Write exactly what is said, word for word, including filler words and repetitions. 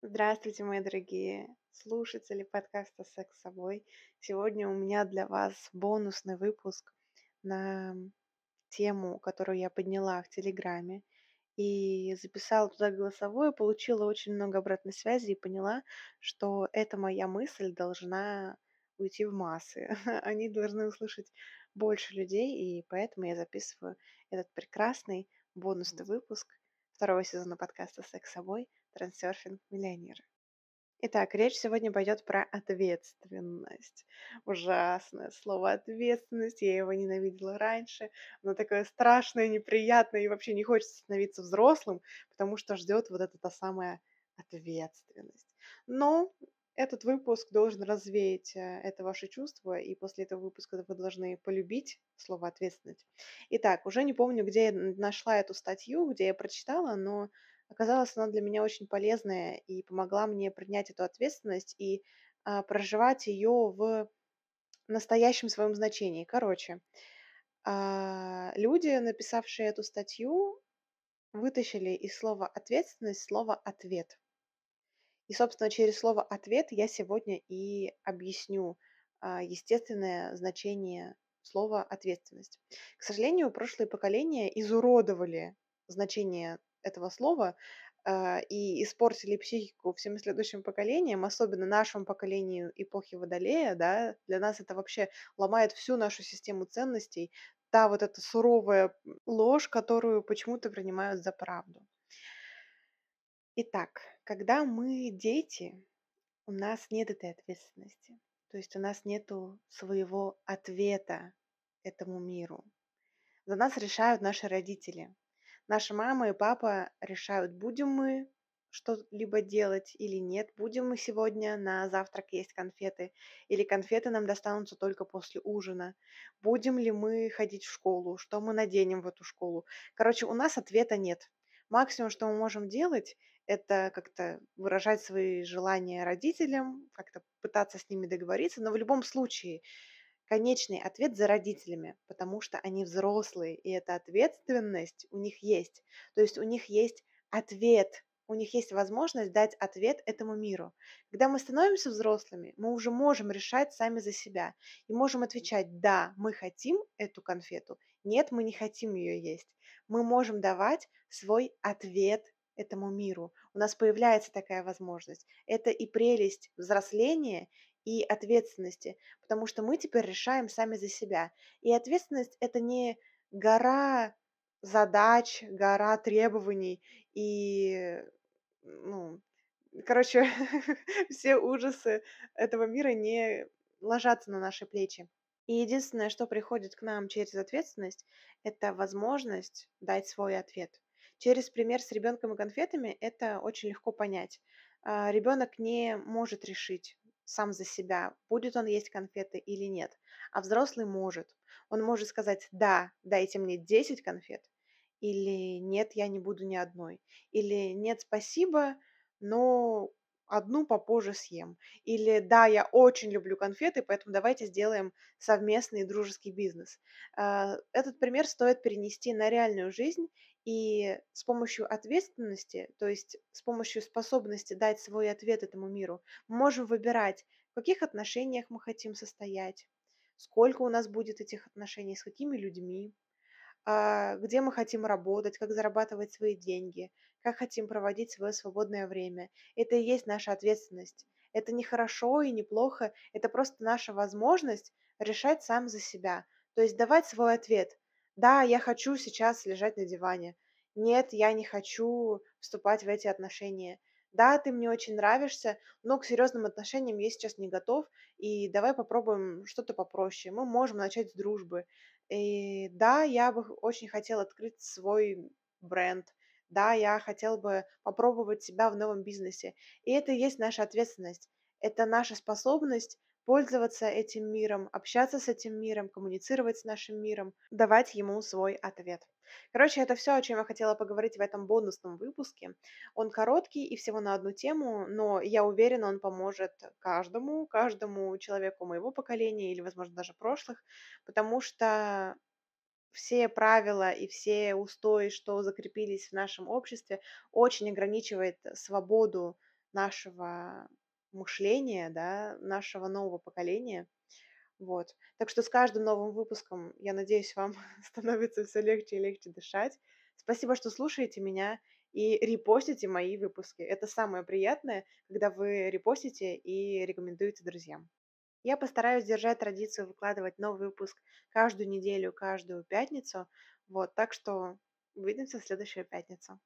Здравствуйте, мои дорогие слушатели подкаста «Секс с собой». Сегодня у меня для вас бонусный выпуск на тему, которую я подняла в Телеграме. И записала туда голосовое, получила очень много обратной связи и поняла, что эта моя мысль должна уйти в массы. Они должны услышать больше людей, и поэтому я записываю этот прекрасный бонусный выпуск второго сезона подкаста «Секс с собой. Трансерфинг миллионера». Итак, речь сегодня пойдет про ответственность. Ужасное слово ответственность, я его ненавидела раньше. Оно такое страшное, неприятное, и вообще не хочется становиться взрослым, потому что ждет вот эта та самая ответственность. Но этот выпуск должен развеять э, это ваше чувство, и после этого выпуска вы должны полюбить слово ответственность. Итак, уже не помню, где я н- нашла эту статью, где я прочитала, но оказалась она для меня очень полезная и помогла мне принять эту ответственность и а, проживать ее в настоящем своем значении. Короче, а, люди, написавшие эту статью, вытащили из слова ответственность слово ответ. И, собственно, через слово ответ я сегодня и объясню а, естественное значение слова ответственность. К сожалению, прошлые поколения изуродовали значение этого слова а, и испортили психику всем следующим поколениям, особенно нашему поколению эпохи Водолея, да, для нас это вообще ломает всю нашу систему ценностей, та вот эта суровая м, ложь, которую почему-то принимают за правду. Итак, когда мы дети, у нас нет этой ответственности. То есть у нас нету своего ответа этому миру. За нас решают наши родители. Наши мама и папа решают, будем мы что-либо делать или нет, будем мы сегодня на завтрак есть конфеты, или конфеты нам достанутся только после ужина, будем ли мы ходить в школу, что мы наденем в эту школу. Короче, у нас ответа нет. Максимум, что мы можем делать, это как-то выражать свои желания родителям, как-то пытаться с ними договориться, но в любом случае конечный ответ за родителями, потому что они взрослые, и эта ответственность у них есть. То есть у них есть ответ, у них есть возможность дать ответ этому миру. Когда мы становимся взрослыми, мы уже можем решать сами за себя и можем отвечать: да, мы хотим эту конфету, нет, мы не хотим ее есть. Мы можем давать свой ответ этому миру. У нас появляется такая возможность. Это и прелесть взросления, и ответственности, потому что мы теперь решаем сами за себя. И ответственность — это не гора задач, гора требований и, ну, короче, все ужасы этого мира не ложатся на наши плечи. И единственное, что приходит к нам через ответственность, это возможность дать свой ответ. Через пример с ребенком и конфетами это очень легко понять. А, Ребенок не может решить сам за себя, будет он есть конфеты или нет, а взрослый может. Он может сказать: да, дайте мне десять конфет, или нет, я не буду ни одной, или нет, спасибо, но одну попозже съем, или да, я очень люблю конфеты, поэтому давайте сделаем совместный дружеский бизнес. А, Этот пример стоит перенести на реальную жизнь, и с помощью ответственности, то есть с помощью способности дать свой ответ этому миру, мы можем выбирать, в каких отношениях мы хотим состоять, сколько у нас будет этих отношений, с какими людьми, а, где мы хотим работать, как зарабатывать свои деньги, как хотим проводить свое свободное время. Это и есть наша ответственность. Это не хорошо и не плохо, это просто наша возможность решать сам за себя. То есть давать свой ответ. Да, я хочу сейчас лежать на диване. Нет, я не хочу вступать в эти отношения. Да, ты мне очень нравишься, но к серьезным отношениям я сейчас не готов, и давай попробуем что-то попроще. Мы можем начать с дружбы. И да, я бы х очень хотела открыть свой бренд. Да, я хотел бы попробовать себя в новом бизнесе. И это и есть наша ответственность. Это наша способность пользоваться этим миром, общаться с этим миром, коммуницировать с нашим миром, давать ему свой ответ. Короче, это все, о чем я хотела поговорить в этом бонусном выпуске. Он короткий и всего на одну тему, но я уверена, он поможет каждому, каждому человеку моего поколения или, возможно, даже прошлых, потому что все правила и все устои, что закрепились в нашем обществе, очень ограничивает свободу нашего мышления, да, нашего нового поколения. Вот. Так что с каждым новым выпуском, я надеюсь, вам становится все легче и легче дышать. Спасибо, что слушаете меня и репостите мои выпуски. Это самое приятное, когда вы репостите и рекомендуете друзьям. Я постараюсь держать традицию выкладывать новый выпуск каждую неделю, каждую пятницу. Вот, так что увидимся в следующую пятницу.